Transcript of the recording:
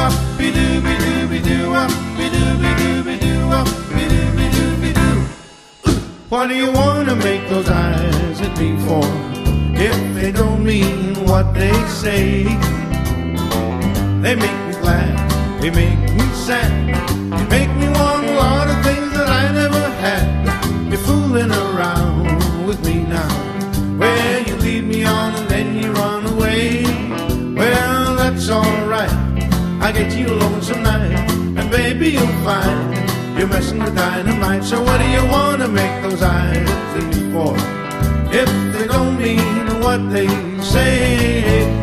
wop, be doo be doo be doo wop, be doo be doo be doo wop, be doo be doo be doo. What do you wanna make those eyes at me for? If they don't mean what they say, they make me glad, they make me sad, they make me want a lot of things that I never had. You're fooling around with me now, where you lead me on and then you run away. Well, that's alright, I get you a lonesome night, and baby you'll find you're messing with dynamite. So what do you wanna make those eyes at me for? If they don't mean what they say,